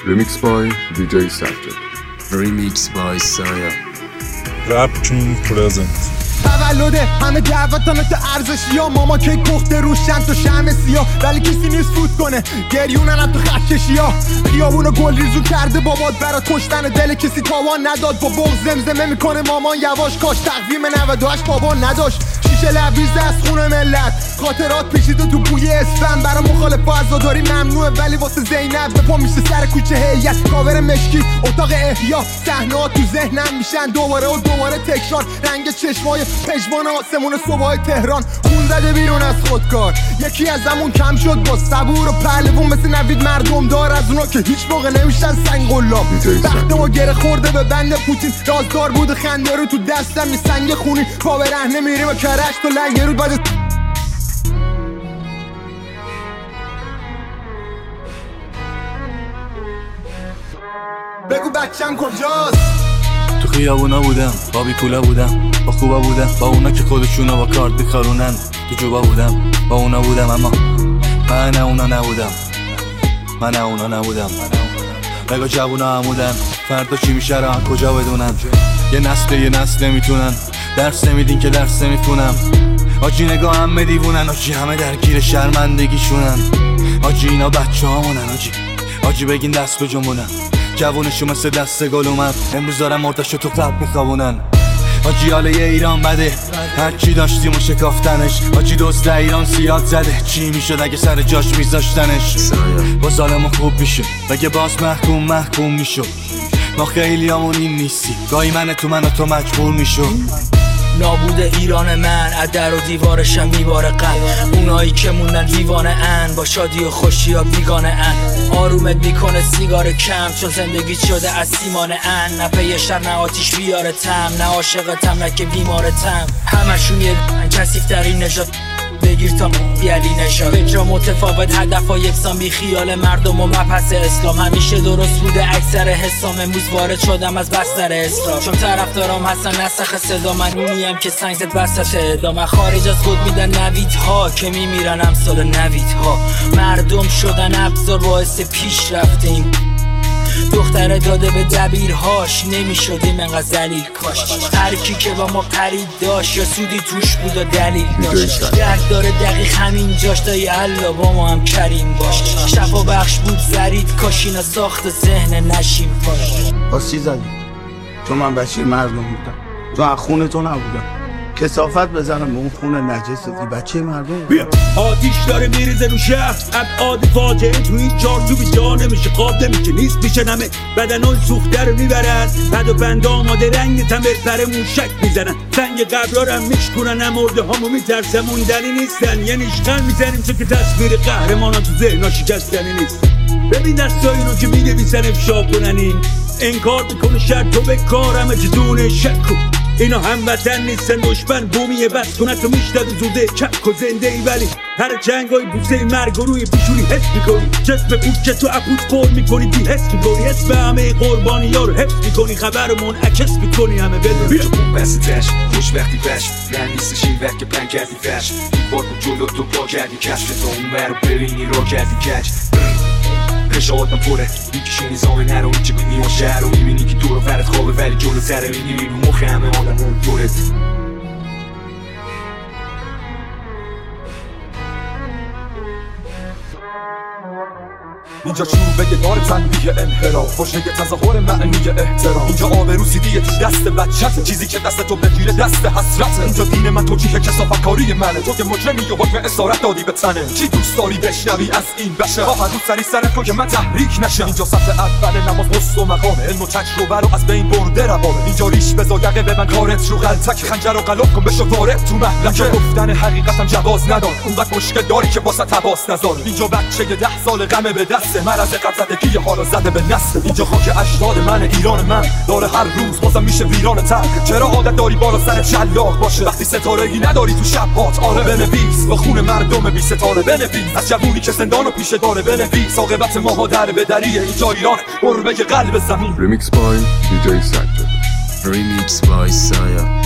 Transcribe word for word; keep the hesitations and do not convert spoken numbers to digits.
Remix by دی جی سجاد. Remix by Saya. Rap King present. تولده همه دعوتانه تا ارزشی ها ماما که پخته روشن تو شمع سیاه ولی کسی نیست فوت کنه گریونن هم تو خشکشی ها خیابونو گل ریزو کرده بابات برا کشتن دل کسی تاوان نداد با بغض زمزمه میکنه مامان یواش کاش تقویم نود و هشت بابا نداشت شیشه لبریز از خون ملت خاطرات پیچیده تو بوی اسفن برا مخالف عزاداری ممنوعه ولی واسه زینب به پا میشه سر کوچه هیئت کاور مشکی اتاق احیا صحنه‌ها تو ذهنم میشن دوباره و دوباره تکرار رنگ چشمای پشمان آسمون صبحای تهران خون زده بیرون از خودکار یکی از همون کم شد با صبور و پهلوون مثل نوید مردم دار از اونا که هیچ موقع نمیشن سنگ قلاب وقت ما گره خورده به بند پوتین رازدار بود خنده رو تو دستم می سنگ خونی پا به رهنه میریم و کرشت و لنگه رو بعد بگو بچم کجاست تو خیابونا بودم با بی پولا بودم با خوبا بودم با اونا که خودشونا با کارت بخارونن تو جوبا بودم با اونا بودم اما من اونا نبودم من اونا نبودم بگو جوونا همودن فردا چی میشه را کجا بدونن یه نسل یه نسل نمیتونن درس نمیدین که درس نمیتونم آجی نگاه همه دیوونن آجی همه درگیر شرمندگیشونن آجی اینا بچه هامونن آجی آجی بگین دست به جنبونن جوونشو مثل دست گل اومد امروز دارم مرتشو تو قلب میخوابونن آجی حاله یه ایران بده هرچی داشتیم و شکافتنش آجی دوست ایران زیاد زده چی میشد اگه سر جاش میذاشتنش با ظالمو خوب میشد بگه باز محکوم محکوم میشد ما خیلی همون این نیستی گاهی من تو من و تو مجبور میشد نابود ایران من از در و دیوارشم میباره غم اونایی که موندن دیوانه ان با شادی و خوشی ها بیگانه ان آرومت میکنه سیگار کم چون زندگی شده از سیمان ان نه پی شر نه آتیش بیاره تم نه عاشقتم نه که بیمارتم همشون یه کثیف‌ترین نژاد بگیر تا بیالی نشاد به جا متفاوت هدف ها یکسان بی خیال مردم و مبحث اسلام همیشه درست بوده اکثر حسام امروز وارد شدم از بستر اسلام چون طرفدارام هستن نسخ صدا من اونیم که سنگ زد وسط ادامه خارج از خود میدن نویدها که میمیرن امثال نویدها مردم شدن ابزار باعث پیشرفت این دختره داده به دبیرهاش نمیشدیم انقدر ذلیل کاش هر کی که با ما پرید داشت یا سودی توش بود و دلیل داشت درد داره دقیق همین جاش دایی الله با ما هم کریم باش شفا بخش بود زرید کاش اینا ساخت ذهن نشیم باش باز چی زدی؟ چون من بچه مردم بودم تو از خونه تو نبودم کثافت بزنم به اون خونه نجس دی بچه مردم بیا آتیش داره میریزه رو شهر ابعاد فاجعه تو این چارچوبی جا نمیشه خواب نمیشه نیست میشه نمه بدنان سوخته رو میبرن بد و بند آماده رنگ تمر پر موشک میزنن سنگ قبرها رو هم میشکنن هم مرده هامو میترسن موندنی نیستن یه نیشخن میزنیم چون که تصویر قهرمانا تو ذهنا شکستنی نیست ببین دستایی رو که مینویسن افشا کنن این انکار میکنه شر تو به کارم جدون شکو اینا هموطن نیستن دشمن بومیه بس کنه تو میشتد زوده چک و زنده ای ولی هر جنگای بوسه مرگ و روی پیشونی حس میکنی جسم بود که تو اپوت قول میکنی بی حس میکنی اسم همه قربانی ها رو حفظ میکنی خبر رو منعکس میکنی همه بدون بیا بستش خوش وقتی بش من نیستش این وقت که پن کردی فش بار بود جلو تو پا کردی کشف تو اون ور رو ببینی را کردی کج خشاواتم پره میکشی نظام نرو چه بینی و شهر رو میبینی که دور و فرد خوابه ولی جلو سره میگیری رو مخ همه آدم اون دورت اینجا چوبه دار تنبیه انحراف خوشنگ تظاهر معنی احترام اینجا آبرو سیدیه تو دست بچت چیزی که دست تو بگیره دست حسرت اینجا دین من توجیه کثافت کاری منه تو که مجرمی و حکم اسارت دادی به تنه چی دوست داری بشنوی از این بشه ها هنوز سری سرت کن که من تحریک نشم اینجا صف اول نماز مست و مقامه علم و تجربه رو از بین برده روامه اینجا ریش بزا یقه به من کارت رو غلطک خنجر و قلاب کن بشو وارد تو محلکه گفتن حقیقتم جواز ندار اونقدر مشکل داری که واسه تباس نذار اینجا بچه ده سال غمه به دست مرض قبضدگی حالا زده به نسل اینجا خاک اجداد من ایران من داره هر روز بازم میشه ویران تر چرا عادت داری بالا سر شلاق باشه وقتی ستارگی نداری تو شب هات آره بنویس با خون مردم بی ستاره بنویس از جوونی که زندانو پیشه داره بنویس عاقبت ماها در به دریه اینجا ایران قربه قلب زمین Remix by دی جی سجاد. Remix by Saya.